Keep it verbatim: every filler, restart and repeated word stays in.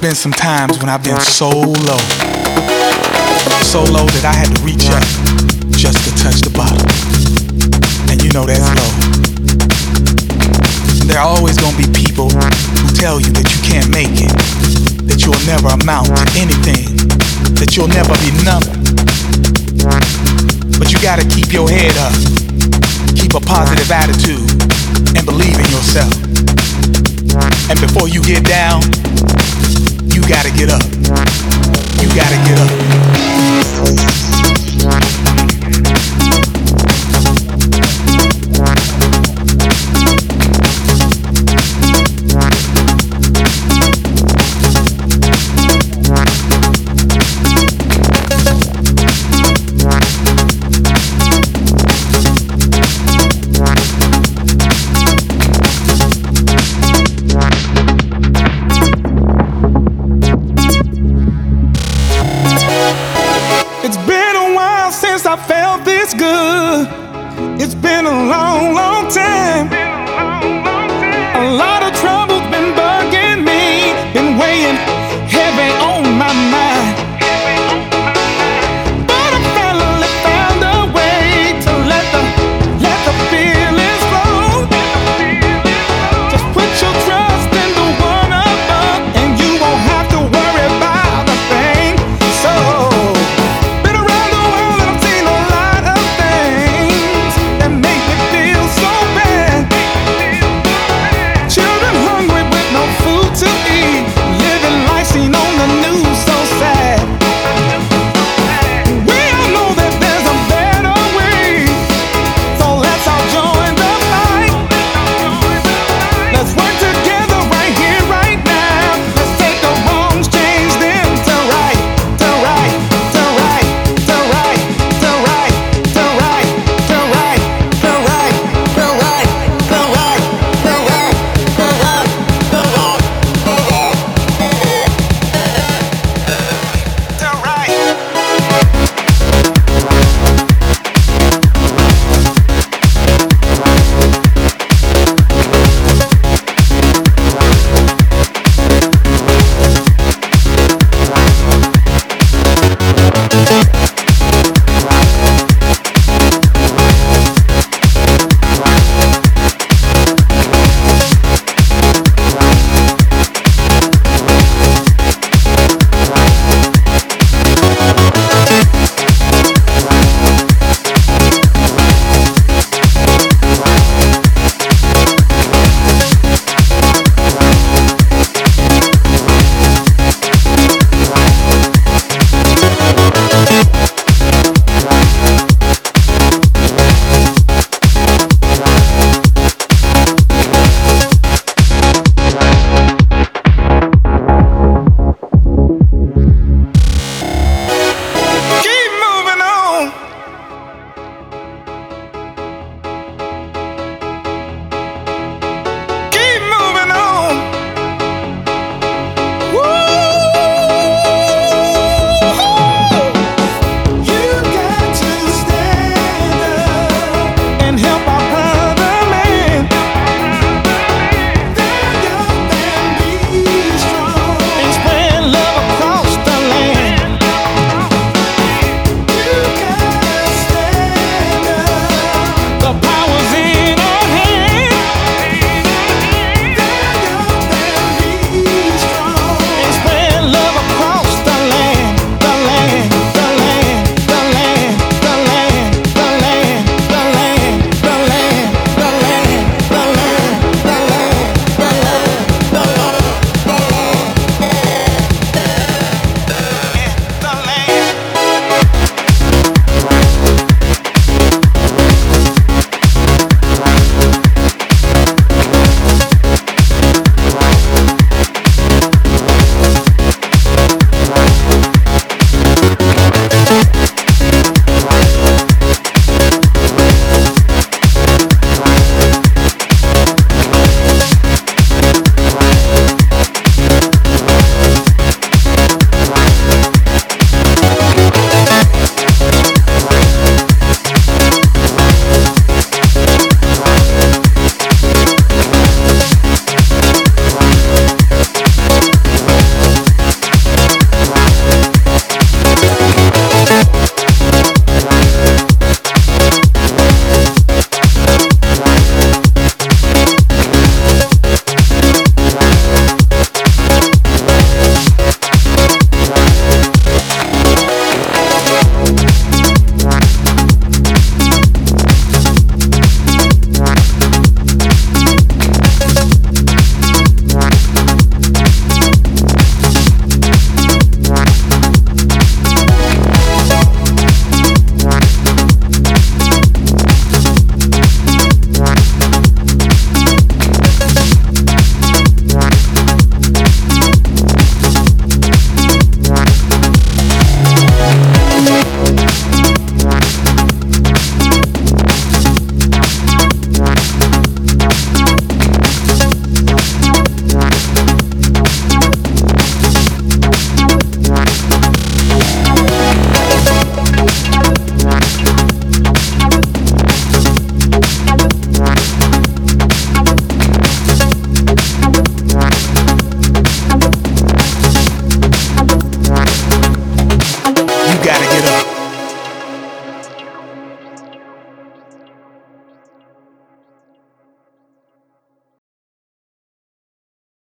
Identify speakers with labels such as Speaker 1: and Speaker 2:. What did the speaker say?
Speaker 1: been some times when I've been so low, so low that I had to reach up just to touch the bottom. And you know that's low. There are always gonna be people who tell you that you can't make it, that you'll never amount to anything, that you'll never be nothing. But you gotta keep your head up, keep a positive attitude, and believe in yourself. And before you get down, you gotta get up. You gotta get up.
Speaker 2: I felt this good. It's been a long, long